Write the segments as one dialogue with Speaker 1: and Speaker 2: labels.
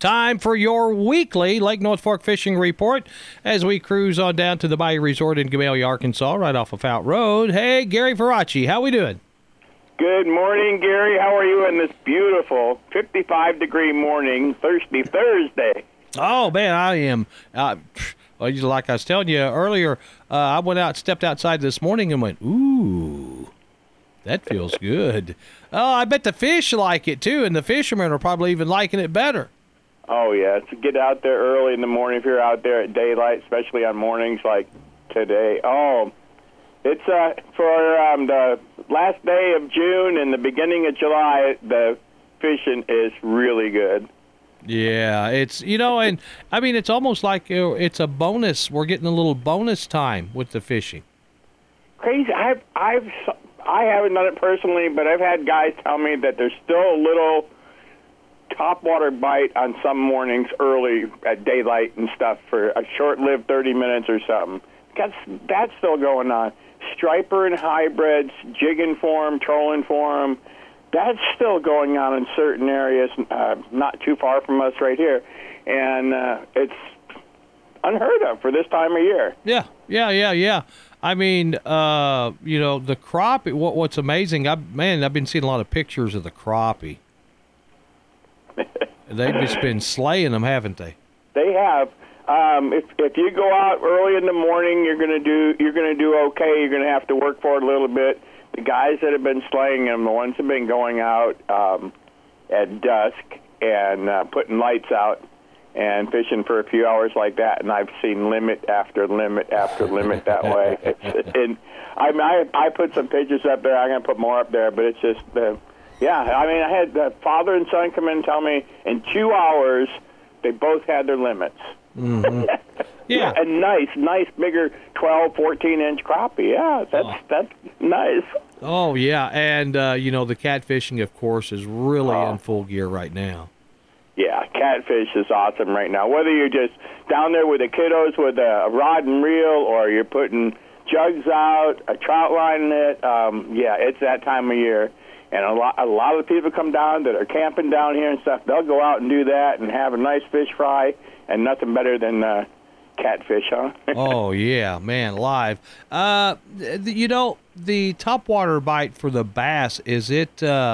Speaker 1: time for your weekly Lake North Fork Fishing Report as we cruise on down to the Bayou Resort in Gamelia, Arkansas, right off of Fout Road. Hey, Gary Faraci, how we doing?
Speaker 2: Good morning, Gary. How are you in this beautiful 55-degree morning, thirsty Thursday?
Speaker 1: Oh, man, I am. Like I was telling you earlier, I went out, stepped outside this morning and went, ooh, that feels good. Oh, I bet the fish like it, too, and the fishermen are probably even liking it better.
Speaker 2: Oh, yeah. So get out there early in the morning if you're out there at daylight, especially on mornings like today. Oh, it's for the last day of June and the beginning of July, the fishing is really good.
Speaker 1: Yeah, it's, and I mean, it's almost like it's a bonus. We're getting a little bonus time with the fishing.
Speaker 2: Crazy. I haven't done it personally, but I've had guys tell me that there's still a little topwater bite on some mornings early at daylight and stuff for a short-lived 30 minutes or something. That's still going on. Striper and hybrids, jigging for them, trolling for them. That's still going on in certain areas, not too far from us right here. And it's unheard of for this time of year.
Speaker 1: Yeah. I mean, the crappie, what's amazing, I've been seeing a lot of pictures of the crappie. They've just been slaying them, haven't they?
Speaker 2: They have. If you go out early in the morning, you're gonna do okay. You're gonna have to work for it a little bit. The guys that have been slaying them, the ones that have been going out at dusk and putting lights out and fishing for a few hours like that, and I've seen limit after limit after limit that way. And I put some pictures up there. I'm gonna put more up there, but it's just yeah. I mean, I had the father and son come in and tell me in 2 hours they both had their limits.
Speaker 1: Mm-hmm. Yeah.
Speaker 2: And nice, bigger 12, 14-inch crappie. Yeah, that's nice.
Speaker 1: Oh, yeah, and, the catfishing, of course, is really in full gear right now.
Speaker 2: Yeah, catfish is awesome right now. Whether you're just down there with the kiddos with a rod and reel or you're putting jugs out, a trout line in it, it's that time of year. And a lot of the people come down that are camping down here and stuff, they'll go out and do that and have a nice fish fry, and nothing better than catfish, huh?
Speaker 1: Oh, yeah, man, live. The topwater bite for the bass, is it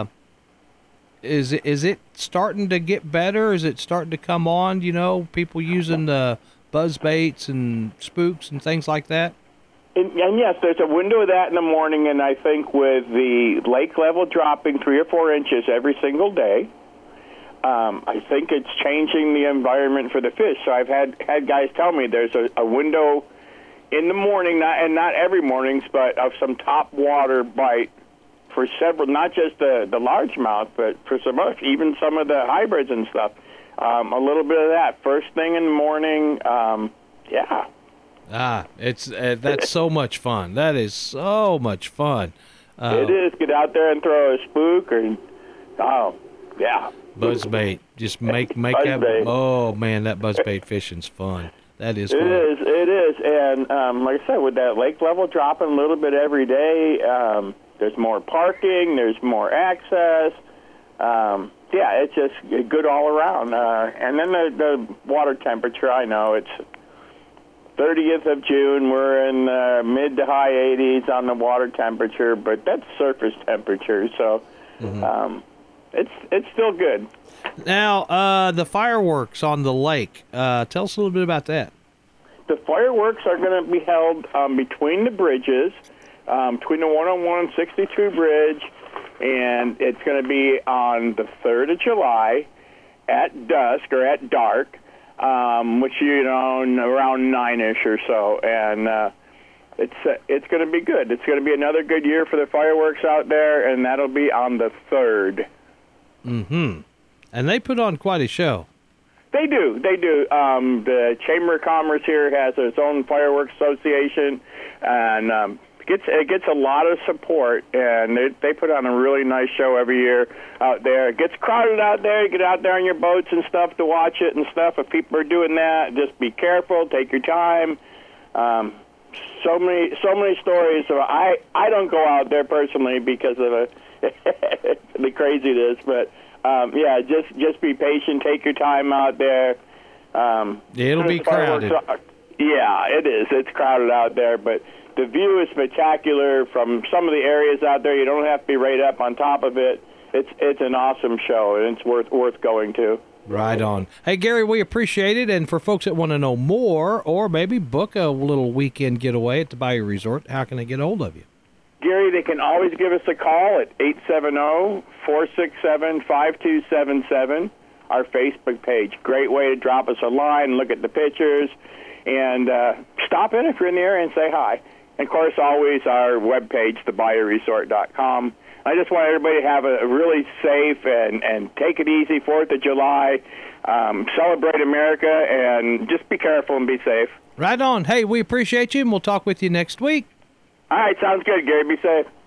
Speaker 1: starting to get better? Is it starting to come on, people using the buzz baits and spooks and things like that?
Speaker 2: And yes, there's a window of that in the morning, and I think with the lake level dropping 3 or 4 inches every single day, I think it's changing the environment for the fish. So I've had guys tell me there's a window in the morning, not every mornings, but of some top water bite for several, not just the largemouth, but for even some of the hybrids and stuff. A little bit of that first thing in the morning. Yeah.
Speaker 1: It's that's so much fun. That is so much fun.
Speaker 2: It is. Get out there and throw a spook
Speaker 1: buzzbait. Just make that.
Speaker 2: Bait.
Speaker 1: Oh man, that buzzbait fishing's fun. That is fun.
Speaker 2: It is. And like I said, with that lake level dropping a little bit every day, there's more parking. There's more access. It's just good all around. And then the water temperature. I know it's 30th of June, we're in mid to high 80s on the water temperature, but that's surface temperature, so it's still good.
Speaker 1: Now, the fireworks on the lake, tell us a little bit about that.
Speaker 2: The fireworks are going to be held between the bridges, between the 101 and 62 bridge, and it's going to be on the 3rd of July at dusk or at dark. Which around 9-ish or so, and it's going to be good. It's going to be another good year for the fireworks out there, and that'll be on the 3rd.
Speaker 1: Mm-hmm. And they put on quite a show.
Speaker 2: They do. The Chamber of Commerce here has its own fireworks association, and it gets a lot of support, and they put on a really nice show every year out there. It gets crowded out there. You get out there on your boats and stuff to watch it and stuff. If people are doing that, just be careful. Take your time. So many stories. I don't go out there personally because of the craziness, but Yeah, just be patient. Take your time out there.
Speaker 1: It'll be crowded.
Speaker 2: Yeah, it is. It's crowded out there, but the view is spectacular from some of the areas out there. You don't have to be right up on top of it. It's an awesome show, and it's worth going to.
Speaker 1: Right on. Hey, Gary, we appreciate it. And for folks that want to know more or maybe book a little weekend getaway at the Bayou Resort, how can they get a hold of you?
Speaker 2: Gary, they can always give us a call at 870-467-5277, our Facebook page. Great way to drop us a line, look at the pictures, and stop in if you're in the area and say hi. And, of course, always our webpage, thebayouresort.com. I just want everybody to have a really safe and take it easy 4th of July, celebrate America, and just be careful and be safe.
Speaker 1: Right on. Hey, we appreciate you, and we'll talk with you next week.
Speaker 2: All right, sounds good, Gary. Be safe.